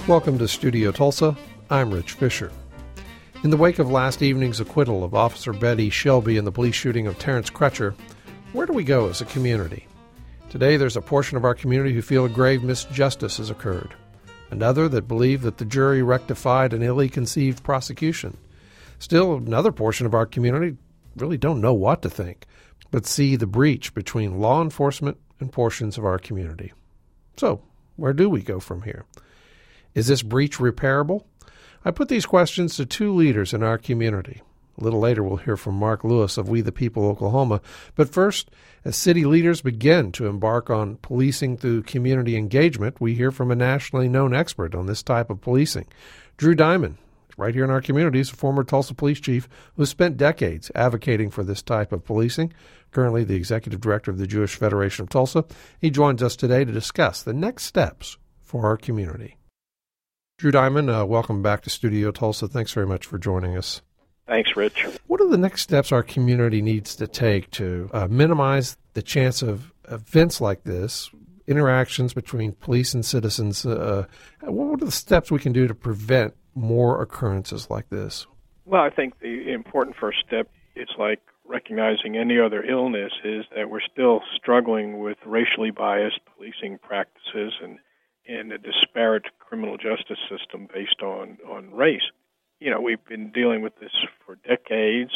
Welcome to Studio Tulsa. I'm Rich Fisher. In the wake of last evening's acquittal of Officer Betty Shelby in the police shooting of Terrence Crutcher, where do we go as a community? Today there's a portion of our community who feel a grave misjustice has occurred. Another that believe that the jury rectified an illy conceived prosecution. Still, another portion of our community really don't know what to think, but see the breach between law enforcement and portions of our community. So, where do we go from here? Is this breach repairable? I put these questions to two leaders in our community. A little later, we'll hear from Mark Lewis of We the People Oklahoma. But first, as city leaders begin to embark on policing through community engagement, we hear from a nationally known expert on this type of policing. Drew Diamond, right here in our community, is a former Tulsa police chief who spent decades advocating for this type of policing, currently the executive director of the Jewish Federation of Tulsa. He joins us today to discuss the next steps for our community. Drew Diamond, welcome back to Studio Tulsa. Thanks very much for joining us. Thanks, Rich. What are the next steps our community needs to take to minimize the chance of events like this, interactions between police and citizens? What are the steps we can do to prevent more occurrences like this? Well, I think the important first step is like recognizing any other illness is that we're still struggling with racially biased policing practices and a disparate criminal justice system based on race. You know, we've been dealing with this for decades,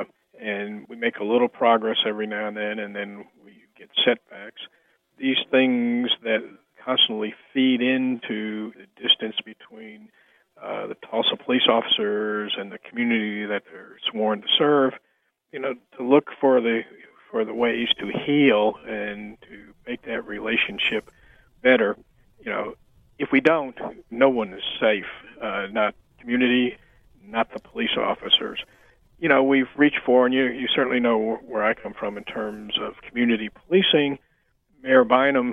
and we make a little progress every now and then we get setbacks. These things that constantly feed into the distance between the Tulsa police officers and the community that they're sworn to serve, you know, to look for the ways to heal and to make that relationship better. You know, if we don't, no one is safe, not community, not the police officers. You know, we've reached for, and you certainly know where I come from in terms of community policing. Mayor Bynum,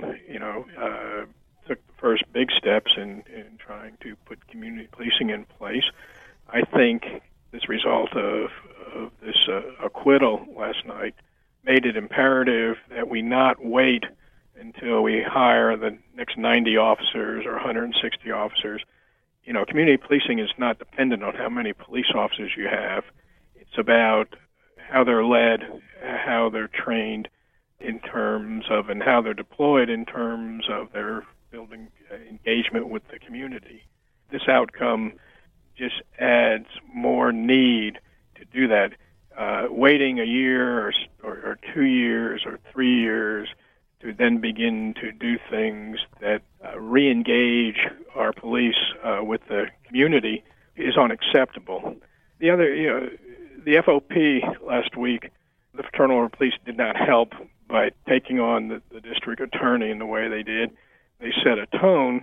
took the first big steps in trying to put community policing in place. I think this result of this acquittal last night made it imperative that we not wait until we hire the next 90 officers or 160 officers. You know, community policing is not dependent on how many police officers you have. It's about how they're led, how they're trained in terms of, and how they're deployed in terms of their building engagement with the community. This outcome just adds more need to do that. Waiting a year or 2 years or 3 years to then begin to do things that re-engage our police with the community is unacceptable. The other, the FOP last week, the Fraternal Order of Police did not help by taking on the district attorney in the way they did. They set a tone,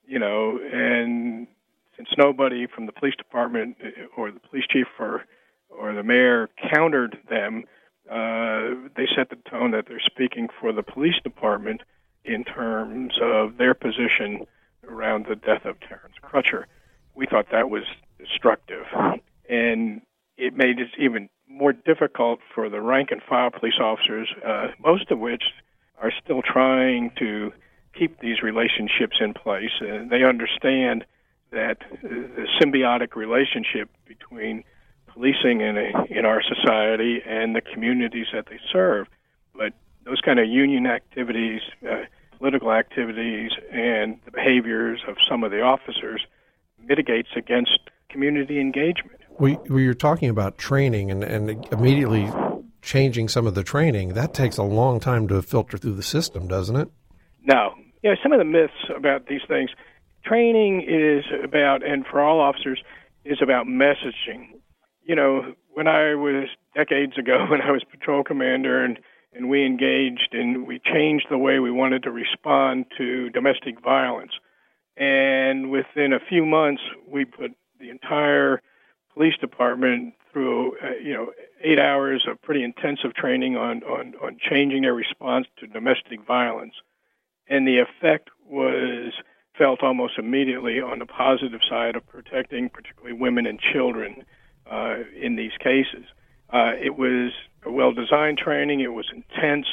and since nobody from the police department or the police chief or the mayor countered them, they set the tone that they're speaking for the police department in terms of their position around the death of Terrence Crutcher. We thought that was destructive, and it made it even more difficult for the rank-and-file police officers, most of which are still trying to keep these relationships in place. They understand that the symbiotic relationship between policing in our society and the communities that they serve. But those kind of union activities, political activities, and the behaviors of some of the officers mitigates against community engagement. We were talking about training and immediately changing some of the training. That takes a long time to filter through the system, doesn't it? No. Some of the myths about these things, training is about, and for all officers, is about messaging. When I was decades ago, when I was patrol commander and we engaged and we changed the way we wanted to respond to domestic violence. And within a few months, we put the entire police department through, 8 hours of pretty intensive training on changing their response to domestic violence. And the effect was felt almost immediately on the positive side of protecting particularly women and children in these cases. It was a well-designed training. It was intense.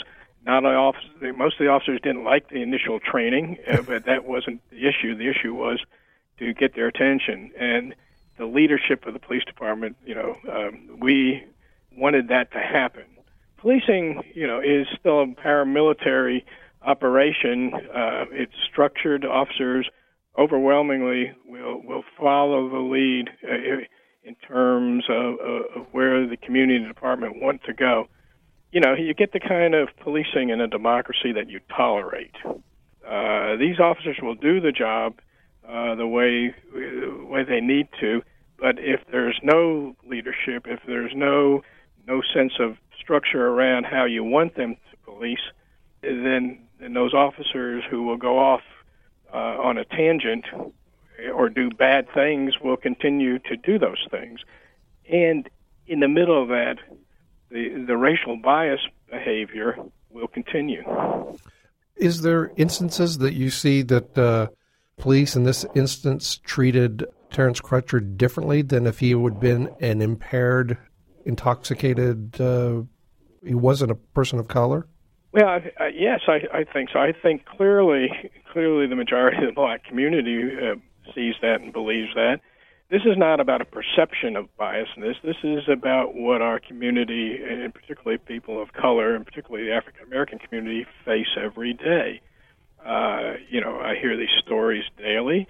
Most of the officers didn't like the initial training, but that wasn't the issue. The issue was to get their attention. And the leadership of the police department, we wanted that to happen. Policing, is still a paramilitary operation. It's structured. Officers overwhelmingly will follow the lead in terms of where the community department want to go. You get the kind of policing in a democracy that you tolerate. These officers will do the job the way they need to, but if there's no leadership, if there's no sense of structure around how you want them to police, then those officers who will go off on a tangent or do bad things will continue to do those things. And in the middle of that, the racial bias behavior will continue. Is there instances that you see that police in this instance treated Terrence Crutcher differently than if he would have been an impaired, intoxicated, he wasn't a person of color? Well, yes, I think so. I think clearly the majority of the black community sees that and believes that. This is not about a perception of biasness. This is about what our community, and particularly people of color, and particularly the African American community, face every day. I hear these stories daily,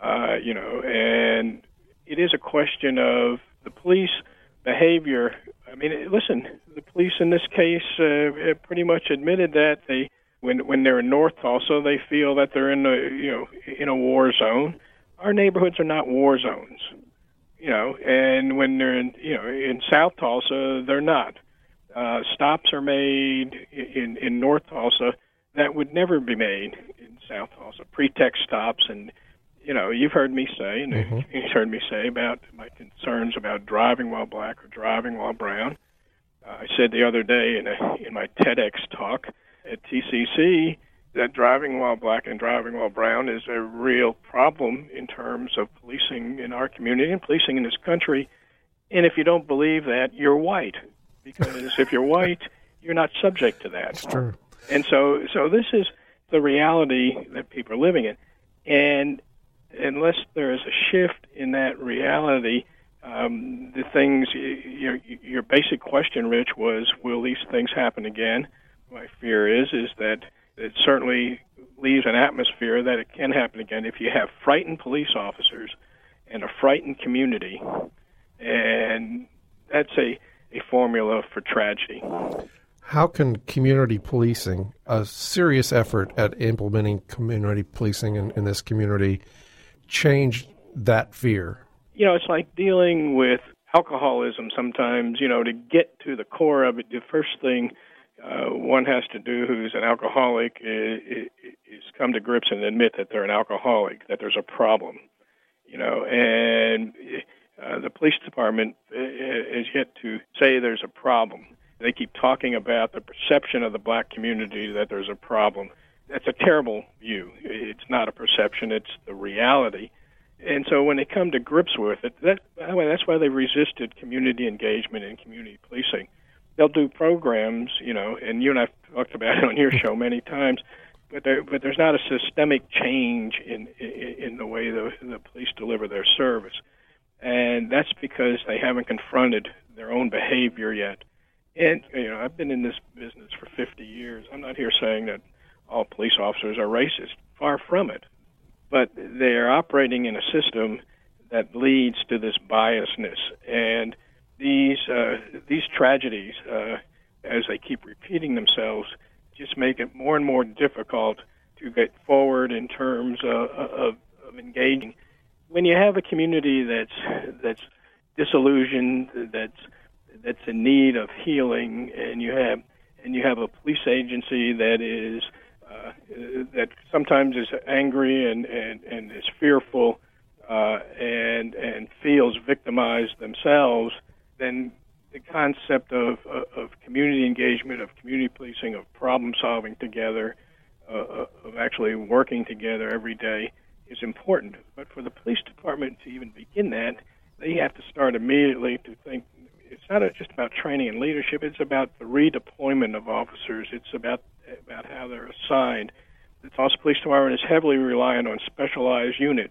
and it is a question of the police behavior. I mean, listen, the police in this case pretty much admitted that when they're in North Tulsa, they feel that they're in a war zone. Our neighborhoods are not war zones, and when they're in South Tulsa, they're not. Stops are made in North Tulsa that would never be made in South Tulsa. Pretext stops, and you've heard me say, and you've heard me say about my concerns about driving while black or driving while brown. I said the other day in my TEDx talk at TCC that driving while black and driving while brown is a real problem in terms of policing in our community and policing in this country. And if you don't believe that, you're white. Because if you're white, you're not subject to that. That's true. And so this is the reality that people are living in. And unless there is a shift in that reality, the things, your basic question, Rich, was, will these things happen again? My fear is that it certainly leaves an atmosphere that it can happen again if you have frightened police officers and a frightened community, and that's a formula for tragedy. How can community policing, a serious effort at implementing community policing in this community, change that fear? It's like dealing with alcoholism sometimes. To get to the core of it, the first thing one has to do who's an alcoholic is come to grips and admit that they're an alcoholic, that there's a problem. And the police department is yet to say there's a problem. They keep talking about the perception of the black community that there's a problem. That's a terrible view. It's not a perception, it's the reality. And so when they come to grips with it, that's why they resisted community engagement and community policing. They'll do programs, and you and I've talked about it on your show many times, but there's not a systemic change in the way the police deliver their service. And that's because they haven't confronted their own behavior yet. And, I've been in this business for 50 years. I'm not here saying that all police officers are racist. Far from it. But they're operating in a system that leads to this biasness. And these tragedies, as they keep repeating themselves, just make it more and more difficult to get forward in terms of engaging. When you have a community that's disillusioned, that's in need of healing, and you have a police agency that is that sometimes is angry and is fearful and feels victimized themselves, then the concept of community engagement, of community policing, of problem solving together, of actually working together every day is important. But for the police department to even begin that, they have to start immediately to think. It's not just about training and leadership. It's about the redeployment of officers. It's about how they're assigned. The Tulsa Police Department is heavily reliant on specialized units,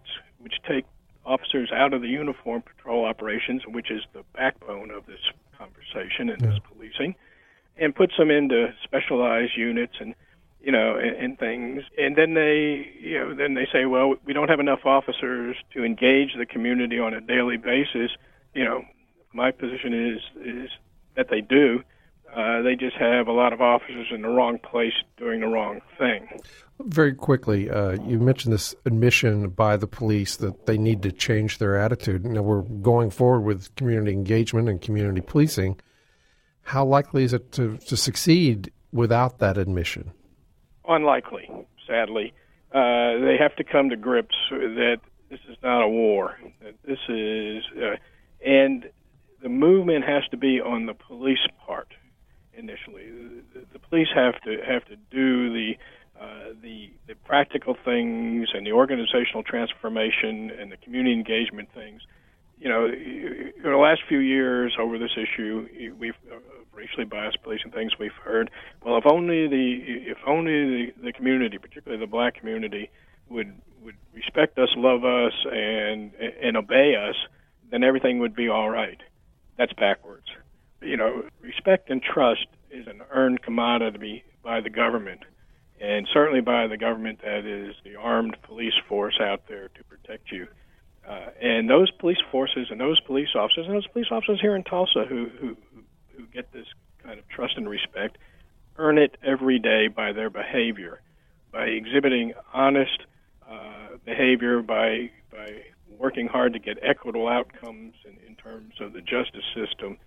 which take officers out of the uniform patrol operations, which is the backbone of this conversation and this policing, and puts them into specialized units and and things. And then they say, well, we don't have enough officers to engage the community on a daily basis. My position is that they do. They just have a lot of officers in the wrong place doing the wrong thing. Very quickly, you mentioned this admission by the police that they need to change their attitude. Now, we're going forward with community engagement and community policing. How likely is it to succeed without that admission? Unlikely, sadly. They have to come to grips that this is not a war. That this is, and the movement has to be on the police part initially. The police have to do the practical things and the organizational transformation and the community engagement things. In the last few years over this issue, we've racially biased policing things we've heard. Well, if only the community, particularly the black community, would respect us, love us, and obey us, then everything would be all right. That's backwards. Respect and trust is an earned commodity by the government, and certainly by the government that is the armed police force out there to protect you. And those police forces and those police officers here in Tulsa who get this kind of trust and respect earn it every day by their behavior, by exhibiting honest behavior, by working hard to get equitable outcomes in terms of the justice system.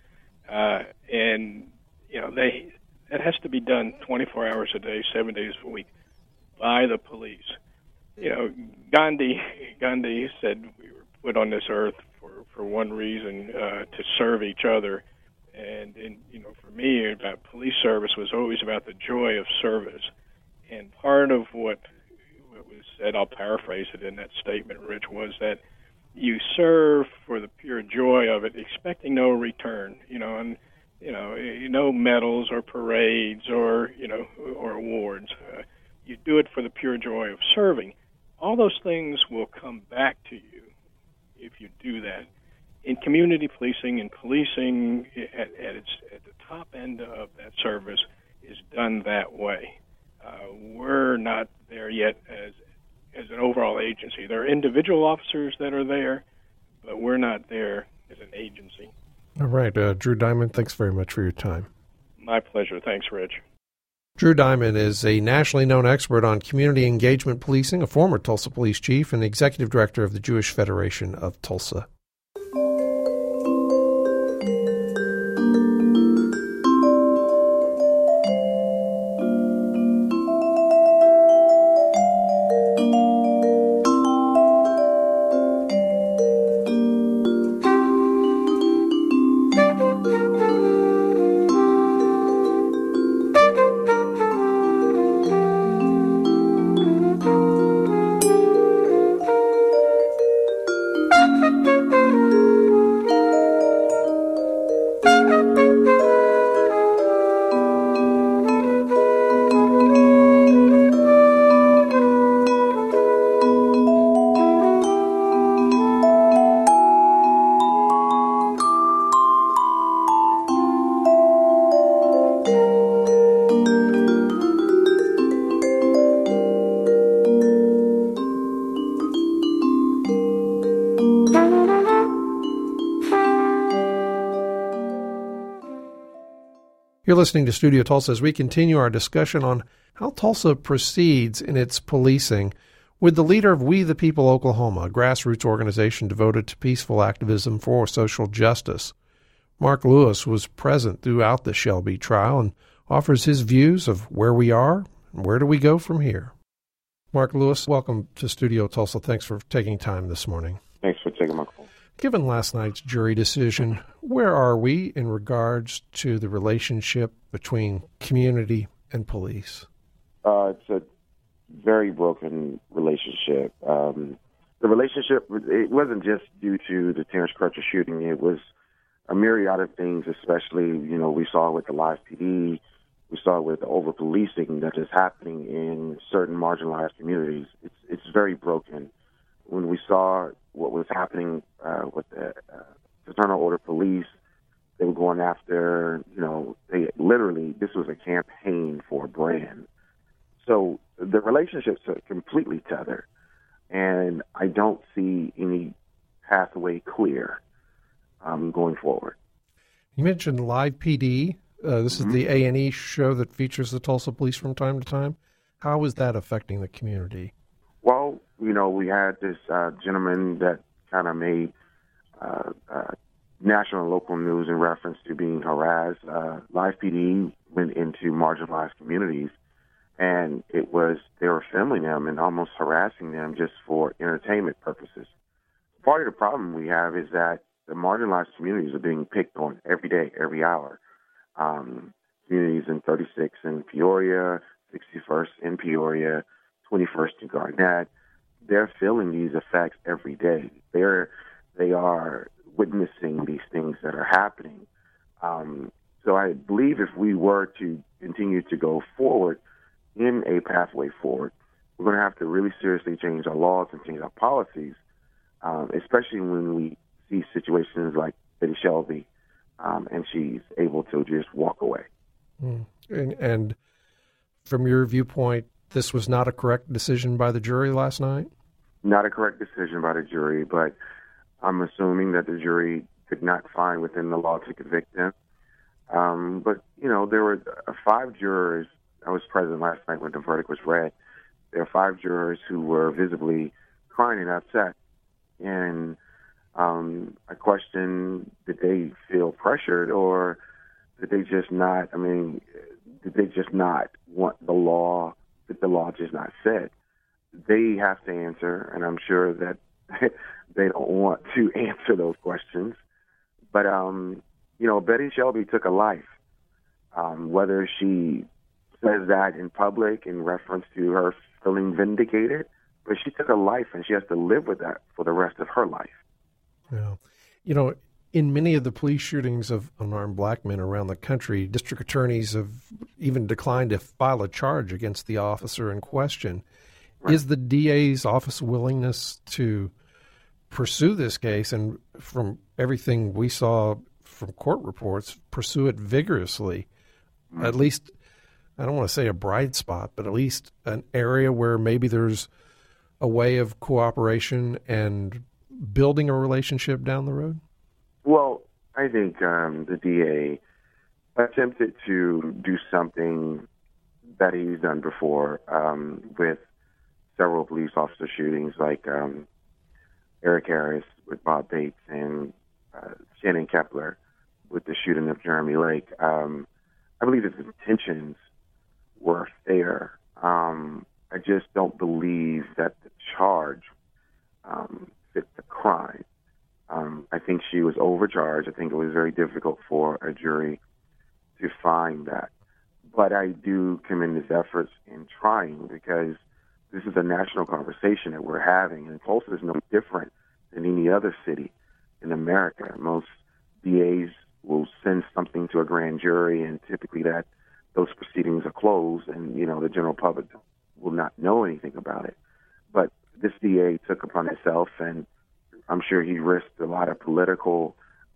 That has to be done 24 hours a day, 7 days a week by the police. Gandhi said we were put on this earth for one reason, to serve each other. And for me, about police service was always about the joy of service. And part of what was said, I'll paraphrase it in that statement, Rich, was that you serve for the pure joy of it, expecting no return, and no medals or parades or awards. You do it for the pure joy of serving. All those things will come back to you if you do that. In community policing and policing at the top end of that service is done that way. We're not there yet as an overall agency. There are individual officers that are there, but we're not there as an agency. All right. Drew Diamond, thanks very much for your time. My pleasure. Thanks, Rich. Drew Diamond is a nationally known expert on community engagement policing, a former Tulsa police chief, and executive director of the Jewish Federation of Tulsa. You're listening to Studio Tulsa as we continue our discussion on how Tulsa proceeds in its policing with the leader of We the People Oklahoma, a grassroots organization devoted to peaceful activism for social justice. Mark Lewis was present throughout the Shelby trial and offers his views of where we are and where do we go from here. Mark Lewis, welcome to Studio Tulsa. Thanks for taking time this morning. Thanks for taking my call. Given last night's jury decision, where are we in regards to the relationship between community and police? It's a very broken relationship. The relationship, it wasn't just due to the Terrence Crutcher shooting. It was a myriad of things, especially, we saw with the live PD. We saw with the over-policing that is happening in certain marginalized communities. It's very broken. when we saw what was happening with the fraternal order police, they were going after, this was a campaign for a brand. So the relationships are completely tethered, and I don't see any pathway clear going forward. You mentioned Live PD. This is the A&E show that features the Tulsa police from time to time. How is that affecting the community? Well, we had this gentleman that kind of made national and local news in reference to being harassed. Live PD went into marginalized communities, and they were filming them and almost harassing them just for entertainment purposes. Part of the problem we have is that the marginalized communities are being picked on every day, every hour. Communities in 36 in Peoria, 61st in Peoria, 21st in Garnett, they're feeling these effects every day. They are witnessing these things that are happening. So I believe if we were to continue to go forward in a pathway forward, we're going to have to really seriously change our laws and change our policies, especially when we see situations like Betty Shelby, and she's able to just walk away. And from your viewpoint, this was not a correct decision by the jury last night? Not a correct decision by the jury, but I'm assuming that the jury could not find within the law to convict them. But, there were 5 jurors. I was present last night when the verdict was read. There were 5 jurors who were visibly crying and upset. And I question, did they feel pressured, or did they just not want the law, did the law just not fit? They have to answer, and I'm sure that they don't want to answer those questions. But, Betty Shelby took a life. Whether she says that in public in reference to her feeling vindicated, but she took a life, and she has to live with that for the rest of her life. Yeah. In many of the police shootings of unarmed black men around the country, district attorneys have even declined to file a charge against the officer in question. Right. Is the DA's office willingness to pursue this case, and from everything we saw from court reports, pursue it vigorously? Mm-hmm. At least, I don't want to say a bright spot, but at least an area where maybe there's a way of cooperation and building a relationship down the road? Well, I think the DA attempted to do something that he's done before with several police officer shootings, like Eric Harris with Bob Bates and Shannon Kepler with the shooting of Jeremy Lake. I believe his intentions were fair. I just don't believe that the charge fit the crime. I think she was overcharged. I think it was very difficult for a jury to find that. But I do commend his efforts in trying, because this is a national conversation that we're having, and Tulsa is no different than any other city in America. Most DAs will send something to a grand jury, and typically those proceedings are closed, and the general public will not know anything about it. But this DA took upon himself, and I'm sure he risked a lot of political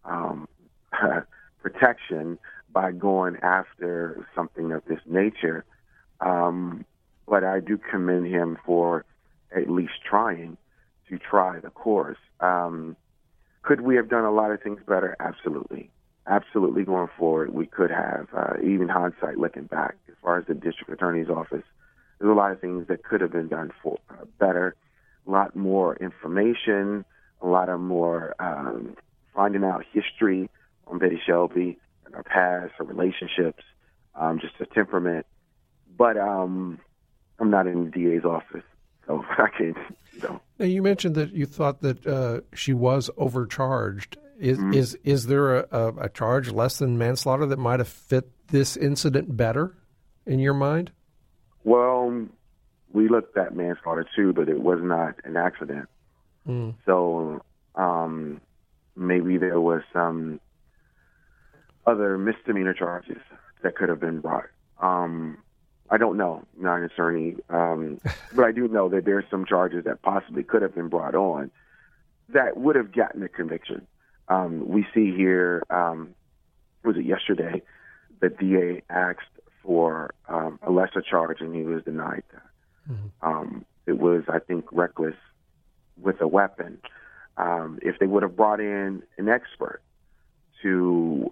protection by going after something of this nature. But I do commend him for at least trying to try the course. Could we have done a lot of things better? Absolutely. Absolutely, going forward, we could have. Even hindsight looking back, as far as the district attorney's office, there's a lot of things that could have been done for better. A lot more information, a lot of more finding out history on Betty Shelby and her past, her relationships, just her temperament. But I'm not in the DA's office, so I can't. Now, you mentioned that you thought that she was overcharged. Is there a charge less than manslaughter that might have fit this incident better in your mind? Well, we looked at manslaughter too, but it was not an accident. So maybe there was some other misdemeanor charges that could have been brought. I don't know, not an attorney, but I do know that there's some charges that possibly could have been brought on that would have gotten a conviction. We see here, was it yesterday, the DA asked for a lesser charge and he was denied that. Mm-hmm. It was, I think, reckless with a weapon. If they would have brought in an expert to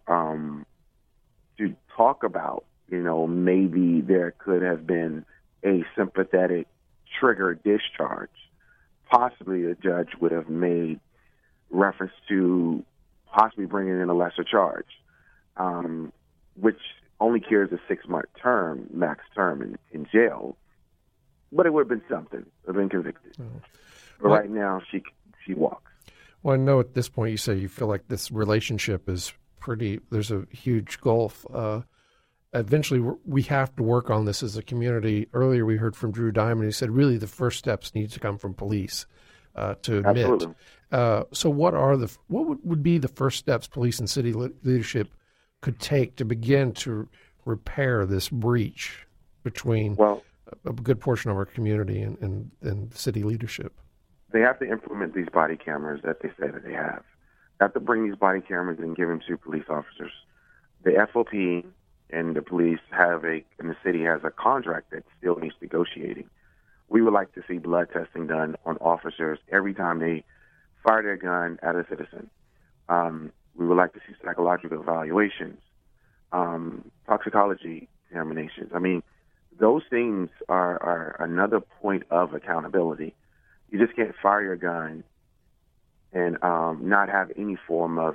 talk about, maybe there could have been a sympathetic trigger discharge, possibly a judge would have made reference to possibly bringing in a lesser charge, which only carries a 6-month term, max term in jail. But it would have been something. It would have been convicted. Oh. But right now, she walks. Well, I know at this point you say you feel like this relationship is there's a huge gulf. Eventually, we have to work on this as a community. Earlier, we heard from Drew Diamond. He said, really, the first steps need to come from police to admit. Absolutely. So what would be the first steps police and city leadership could take to begin to repair this breach between a good portion of our community and city leadership? They have to implement these body cameras that they say that they have. They have to bring these body cameras and give them to police officers. The FOP and the police and the city has a contract that still needs negotiating. We would like to see blood testing done on officers every time they fire their gun at a citizen. We would like to see psychological evaluations, toxicology examinations. I mean, those things are another point of accountability. You just can't fire your gun and not have any form of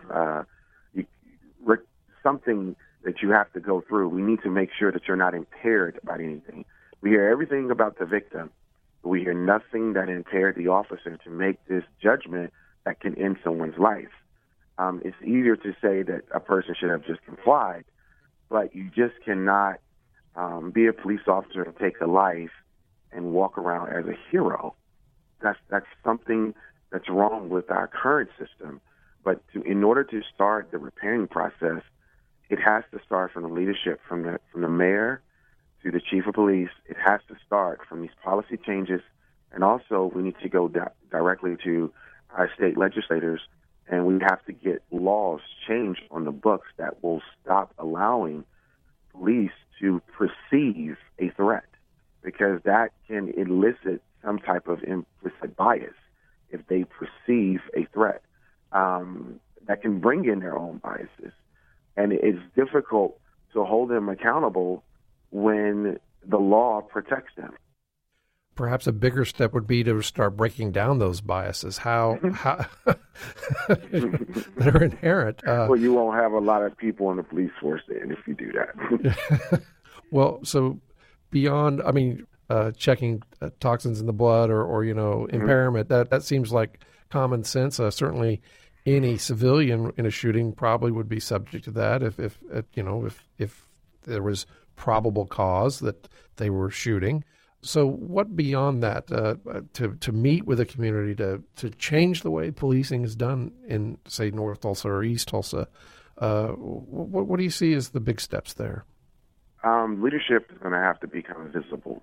something that you have to go through. We need to make sure that you're not impaired by anything. We hear everything about the victim, but we hear nothing that impaired the officer to make this judgment that can end someone's life. It's easier to say that a person should have just complied, but you just cannot be a police officer and take a life and walk around as a hero. That's something that's wrong with our current system. But in order to start the repairing process, it has to start from the leadership, from the mayor to the chief of police. It has to start from these policy changes, and also we need to go directly to our state legislators, and we have to get laws changed on the books that will stop allowing police to perceive a threat, because that can elicit some type of implicit bias if they perceive a threat. That can bring in their own biases. And it's difficult to hold them accountable when the law protects them. Perhaps a bigger step would be to start breaking down those biases, how that are inherent. Well, you won't have a lot of people in the police force then if you do that. Well, so beyond, checking toxins in the blood or impairment, that seems like common sense. Certainly, any civilian in a shooting probably would be subject to that if there was probable cause that they were shooting. So what beyond that, to meet with the community, to change the way policing is done in, say, North Tulsa or East Tulsa, what do you see as the big steps there? Leadership is going to have to become visible.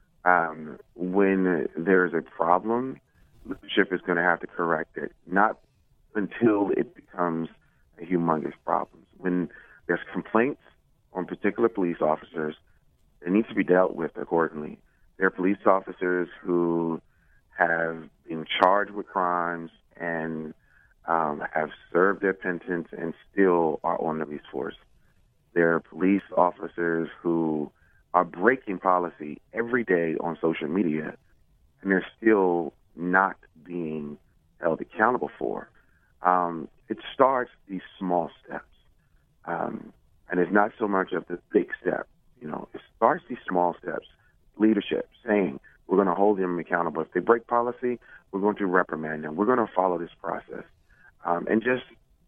When there's a problem, leadership is going to have to correct it, not until it becomes a humongous problem. When there's complaints on particular police officers, it needs to be dealt with accordingly. There are police officers who have been charged with crimes and have served their sentence and still are on the police force. There are police officers who are breaking policy every day on social media, and they're still not being held accountable for. It starts these small steps, and it's not so much of the big step. It starts these small steps. Leadership saying we're going to hold them accountable. If they break policy, we're going to reprimand them. We're going to follow this process. And just,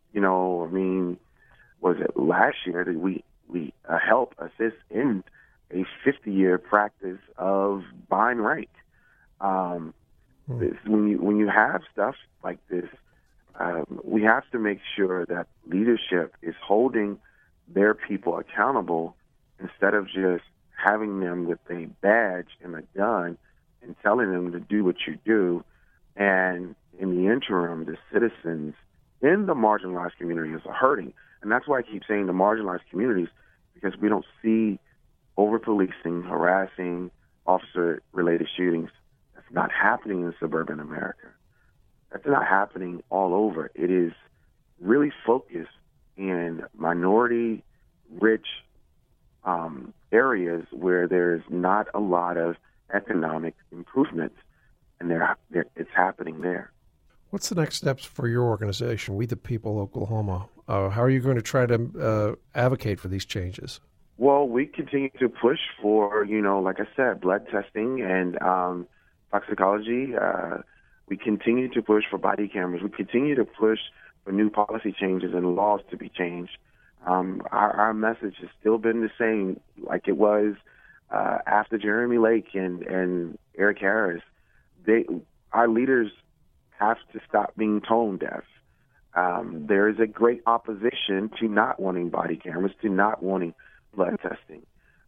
was it last year that we help assist in a 50-year practice of buying rank? When you have stuff like this, we have to make sure that leadership is holding their people accountable instead of just having them with a badge and a gun and telling them to do what you do. And in the interim, the citizens in the marginalized communities are hurting. And that's why I keep saying the marginalized communities, because we don't see over-policing, harassing, officer-related shootings. That's not happening in suburban America. That's not happening all over. It is really focused in minority-rich areas where there's not a lot of economic improvements, and it's happening there. What's the next steps for your organization, We the People Oklahoma? How are you going to try to advocate for these changes? Well, we continue to push for, like I said, blood testing and toxicology. We continue to push for body cameras. We continue to push for new policy changes and laws to be changed. Our message has still been the same, like it was after Jeremy Lake and Eric Harris. Our leaders have to stop being tone deaf. There is a great opposition to not wanting body cameras, to not wanting blood testing.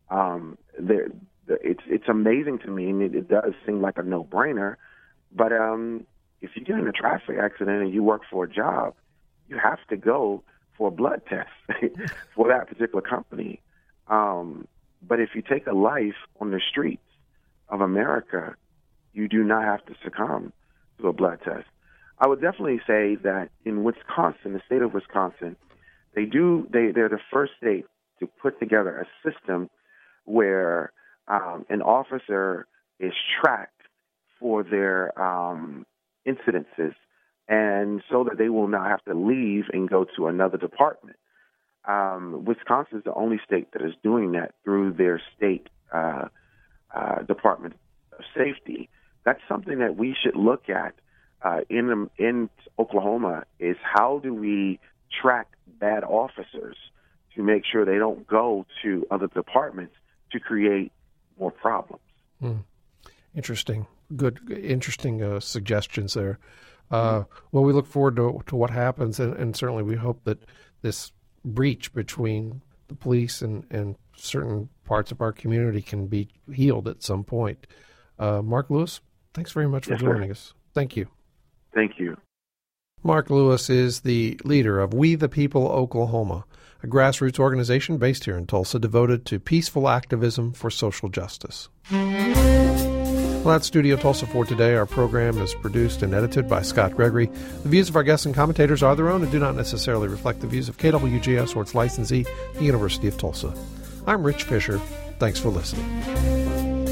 It's amazing to me, and it does seem like a no-brainer, but if you get in a traffic accident and you work for a job, you have to go for a blood test for that particular company. But if you take a life on the streets of America, you do not have to succumb to a blood test. I would definitely say that in Wisconsin, the state of Wisconsin, they're the first state to put together a system where an officer is tracked for their incidences, and so that they will not have to leave and go to another department. Wisconsin is the only state that is doing that through their state Department of Safety. That's something that we should look at in Oklahoma, is how do we track bad officers to make sure they don't go to other departments to create more problems. Interesting. Good, interesting suggestions there. Well, we look forward to what happens, and certainly we hope that this breach between the police and certain parts of our community can be healed at some point. Mark Lewis, thanks very much for joining us. Thank you. Thank you. Mark Lewis is the leader of We the People Oklahoma, a grassroots organization based here in Tulsa devoted to peaceful activism for social justice. Well, that's Studio Tulsa for today. Our program is produced and edited by Scott Gregory. The views of our guests and commentators are their own and do not necessarily reflect the views of KWJS or its licensee, the University of Tulsa. I'm Rich Fisher. Thanks for listening.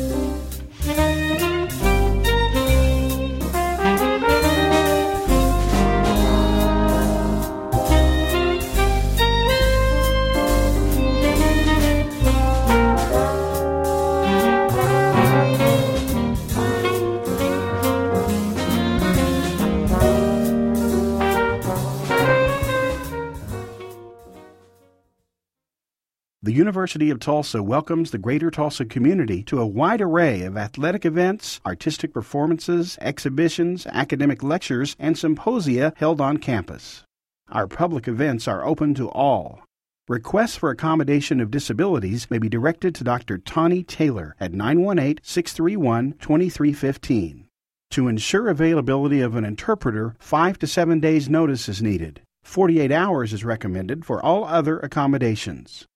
The University of Tulsa welcomes the Greater Tulsa community to a wide array of athletic events, artistic performances, exhibitions, academic lectures, and symposia held on campus. Our public events are open to all. Requests for accommodation of disabilities may be directed to Dr. Tawny Taylor at 918-631-2315. To ensure availability of an interpreter, 5 to 7 days notice is needed. 48 hours is recommended for all other accommodations.